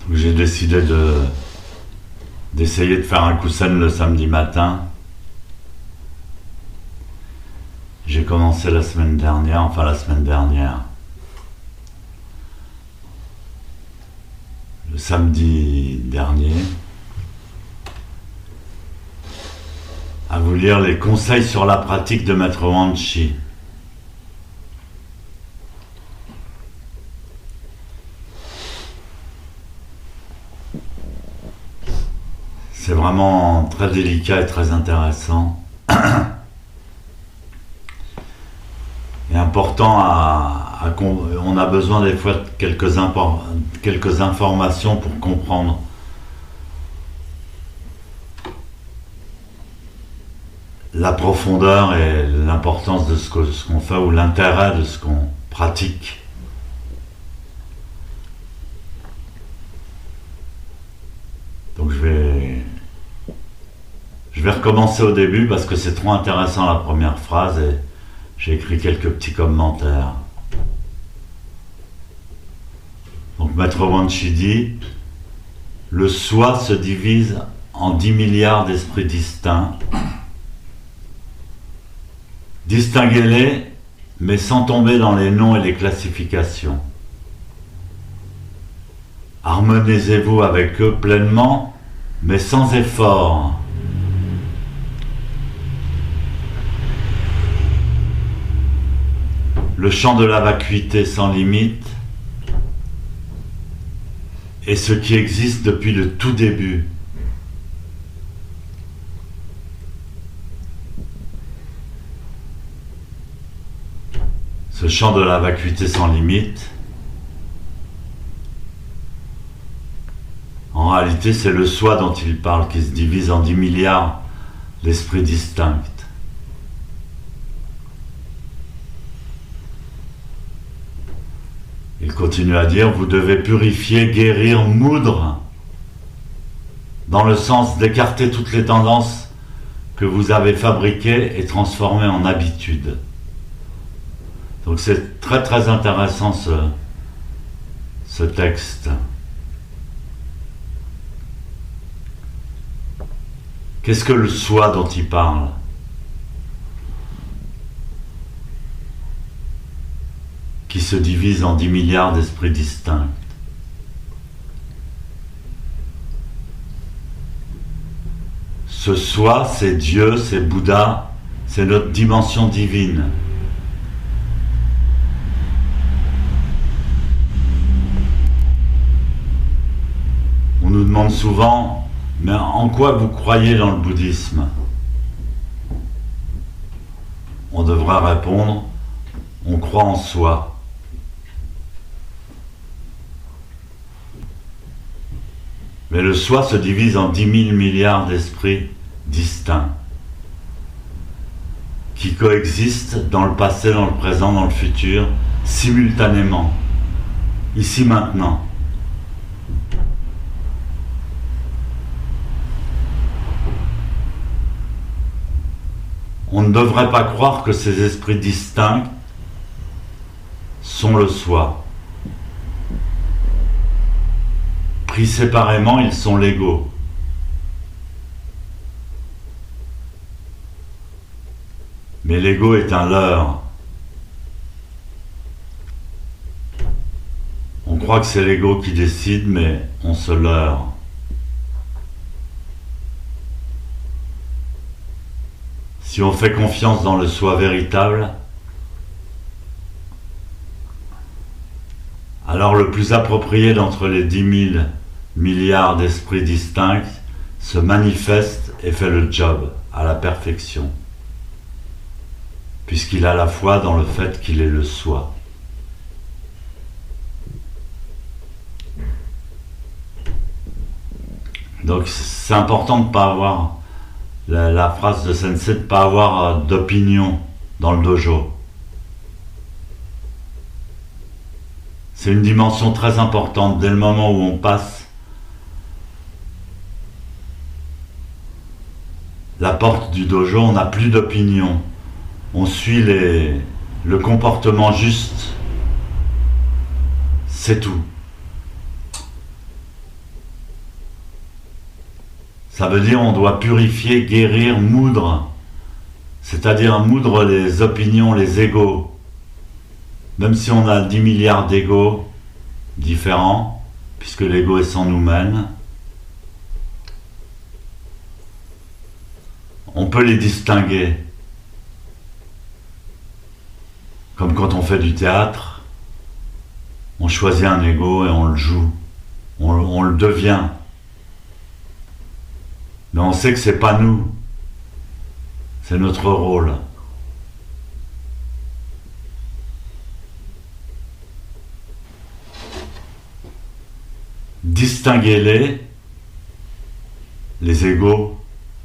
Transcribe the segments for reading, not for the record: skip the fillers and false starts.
J'ai décidé d'essayer de faire un Kusen le samedi matin. J'ai commencé la semaine dernière, le samedi dernier, à vous lire les conseils sur la pratique de Maître Wan Ch'i. C'est vraiment très délicat et très intéressant. Et important on a besoin des fois de quelques informations pour comprendre la profondeur et l'importance de ce qu'on fait ou l'intérêt de ce qu'on pratique. Donc je vais recommencer au début parce que c'est trop intéressant la première phrase et j'ai écrit quelques petits commentaires. Donc Maître Wan Ch'i dit: le soi se divise en 10 milliards d'esprits distincts. Distinguez-les, mais sans tomber dans les noms et les classifications. Harmonisez-vous avec eux pleinement, mais sans effort. Le champ de la vacuité sans limite est ce qui existe depuis le tout début. Ce champ de la vacuité sans limite, en réalité, c'est le soi dont il parle, qui se divise en 10 milliards d'esprits distincts. Il continue à dire: vous devez purifier, guérir, moudre, dans le sens d'écarter toutes les tendances que vous avez fabriquées et transformées en habitudes. Donc c'est très très intéressant ce texte. Qu'est-ce que le soi dont il parle ? Qui se divise en 10 milliards d'esprits distincts. Ce soi, c'est Dieu, c'est Bouddha, c'est notre dimension divine. On nous demande souvent: mais en quoi vous croyez dans le bouddhisme ? On devrait répondre: on croit en soi. Mais le soi se divise en 10 000 milliards d'esprits distincts qui coexistent dans le passé, dans le présent, dans le futur, simultanément, ici maintenant. On ne devrait pas croire que ces esprits distincts sont le soi. Pris séparément, ils sont l'ego. Mais l'ego est un leurre. On croit que c'est l'ego qui décide, mais on se leurre. Si on fait confiance dans le soi véritable, alors le plus approprié d'entre les 10 000 milliards d'esprits distincts se manifeste et fait le job à la perfection, puisqu'il a la foi dans le fait qu'il est le soi. Donc c'est important de ne pas avoir, la phrase de Sensei, de ne pas avoir d'opinion dans le dojo. C'est une dimension très importante. Dès le moment où on passe la porte du dojo, on n'a plus d'opinion. On suit le comportement juste. C'est tout. Ça veut dire on doit purifier, guérir, moudre. C'est-à-dire moudre les opinions, les égos. Même si on a 10 milliards d'égos différents, puisque l'ego est sans nous mène, on peut les distinguer. Comme quand on fait du théâtre, on choisit un ego et on le joue, on le devient. Mais on sait que c'est pas nous, c'est notre rôle. Distinguez-les, les égos.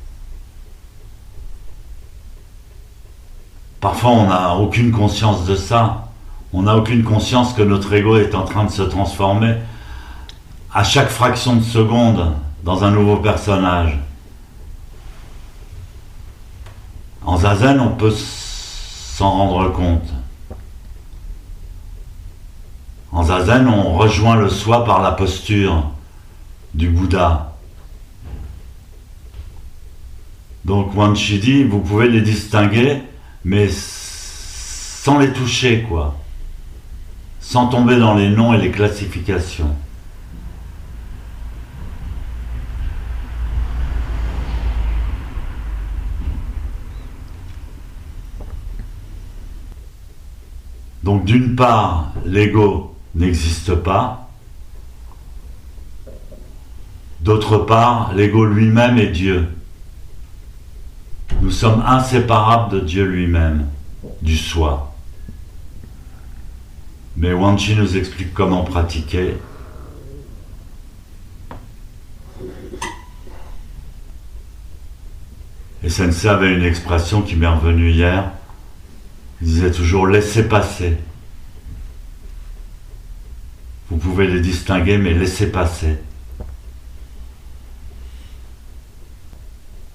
Parfois on n'a aucune conscience de ça. On n'a aucune conscience que notre ego est en train de se transformer à chaque fraction de seconde dans un nouveau personnage. En zazen, on peut s'en rendre compte. En zazen, on rejoint le soi par la posture du Bouddha. Donc Wanshi dit, vous pouvez les distinguer, mais sans les toucher, quoi. Sans tomber dans les noms et les classifications. Donc d'une part, l'ego n'existe pas. D'autre part, l'ego lui-même est Dieu. Nous sommes inséparables de Dieu lui-même, du soi. Mais Wanshi nous explique comment pratiquer. Et Sensei avait une expression qui m'est revenue hier. Il disait toujours « laissez passer ». Vous pouvez les distinguer, mais laissez passer.